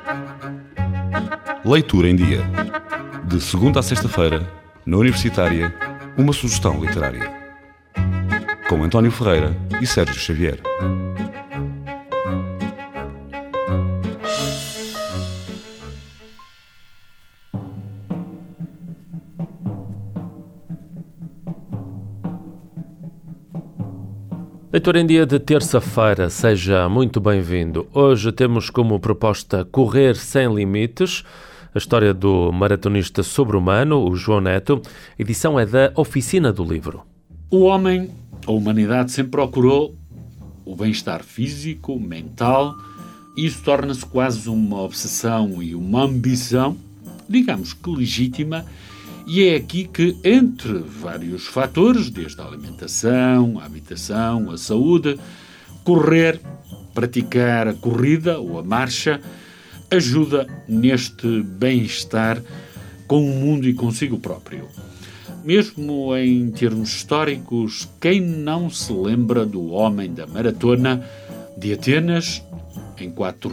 Leitura em Dia. De segunda a sexta-feira, na Universitária, uma sugestão literária. Com António Ferreira e Sérgio Xavier. Leitura em Dia de terça-feira, seja muito bem-vindo. Hoje temos como proposta Correr Sem Limites, a história do maratonista sobre-humano, o João Neto. A edição é da Oficina do Livro. O homem, a humanidade, sempre procurou o bem-estar físico, mental. Isso torna-se quase uma obsessão e uma ambição, digamos que legítima, e é aqui que, entre vários fatores, desde a alimentação, a habitação, a saúde, correr, praticar a corrida ou a marcha, ajuda neste bem-estar com o mundo e consigo próprio. Mesmo em termos históricos, quem não se lembra do homem da maratona de Atenas, em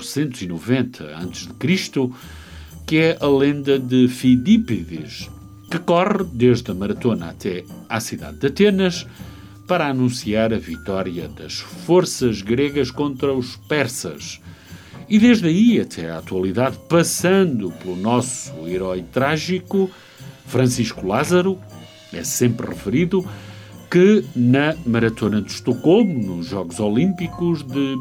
490 a.C., que é a lenda de Fidípides, que corre desde a maratona até à cidade de Atenas para anunciar a vitória das forças gregas contra os persas. E desde aí até à atualidade, passando pelo nosso herói trágico, Francisco Lázaro, é sempre referido, que na Maratona de Estocolmo, nos Jogos Olímpicos de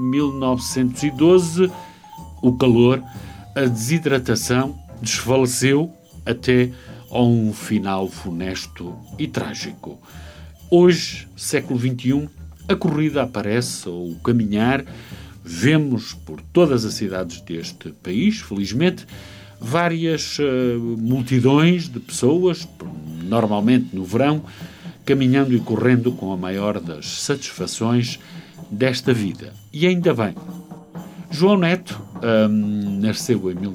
1912, o calor, a desidratação, desfaleceu até a um final funesto e trágico. Hoje, século XXI, a corrida aparece, ou o caminhar. Vemos por todas as cidades deste país, felizmente, várias multidões de pessoas, normalmente no verão, caminhando e correndo com a maior das satisfações desta vida. E ainda bem. João Neto nasceu em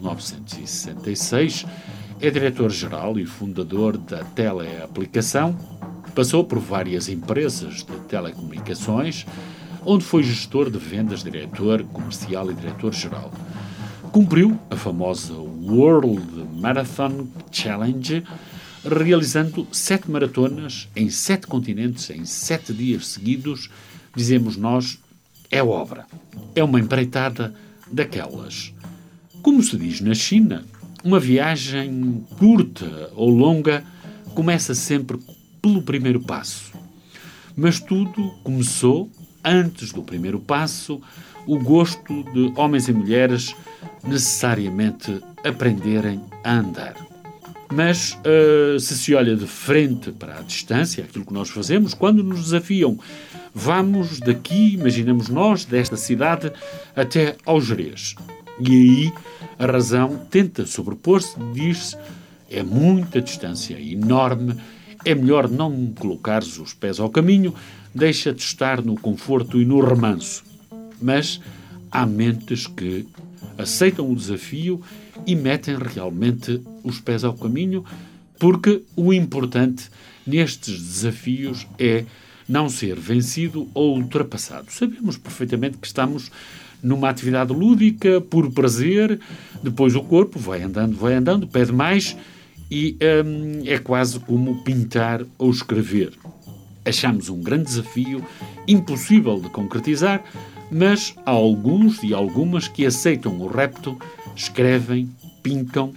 1966, é diretor-geral e fundador da Teleaplicação, passou por várias empresas de telecomunicações, onde foi gestor de vendas, diretor comercial e diretor-geral. Cumpriu a famosa World Marathon Challenge, realizando 7 maratonas em 7 continentes, em 7 dias seguidos. Dizemos nós, é obra. É uma empreitada daquelas. Como se diz na China, uma viagem curta ou longa começa sempre pelo primeiro passo. Mas tudo começou antes do primeiro passo, o gosto de homens e mulheres necessariamente aprenderem a andar. Mas se olha de frente para a distância, aquilo que nós fazemos, quando nos desafiam, vamos daqui, imaginamos nós, desta cidade até ao Gerês. E aí a razão tenta sobrepor-se, diz-se, é muita distância, enorme, é melhor não colocares os pés ao caminho, deixa de estar no conforto e no remanso. Mas há mentes que aceitam o desafio e metem realmente os pés ao caminho, porque o importante nestes desafios é não ser vencido ou ultrapassado. Sabemos perfeitamente que estamos numa atividade lúdica, por prazer, depois o corpo vai andando, pede mais e é quase como pintar ou escrever. Achamos um grande desafio, impossível de concretizar, mas há alguns e algumas que aceitam o repto, escrevem, pintam,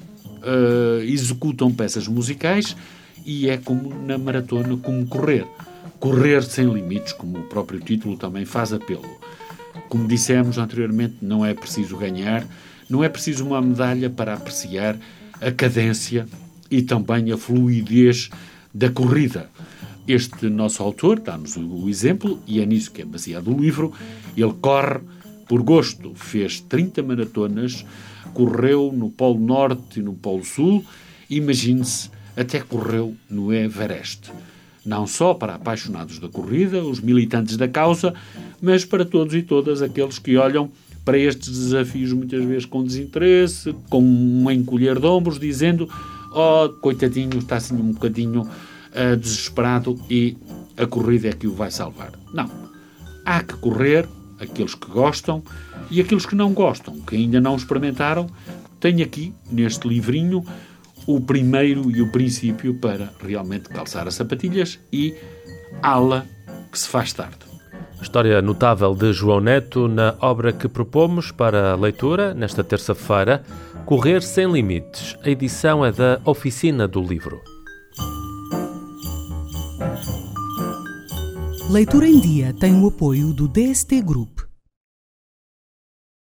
executam peças musicais e é como na maratona, como correr. Correr sem limites, como o próprio título também faz apelo. Como dissemos anteriormente, não é preciso ganhar, não é preciso uma medalha para apreciar a cadência e também a fluidez da corrida. Este nosso autor dá-nos o exemplo, e é nisso que é baseado o livro. Ele corre por gosto, fez 30 maratonas, correu no Polo Norte e no Polo Sul, imagine-se, até correu no Everest. Não só para apaixonados da corrida, os militantes da causa, mas para todos e todas aqueles que olham para estes desafios muitas vezes com desinteresse, com um encolher de ombros, dizendo coitadinho, está assim um bocadinho desesperado e a corrida é que o vai salvar. Não. Há que correr, aqueles que gostam e aqueles que não gostam, que ainda não experimentaram, Tenho aqui, neste livrinho, o primeiro e o princípio para realmente calçar as sapatilhas e ala que se faz tarde. História notável de João Neto na obra que propomos para a leitura nesta terça-feira, Correr Sem Limites. A edição é da Oficina do Livro. Leitura em Dia tem o apoio do DST Group.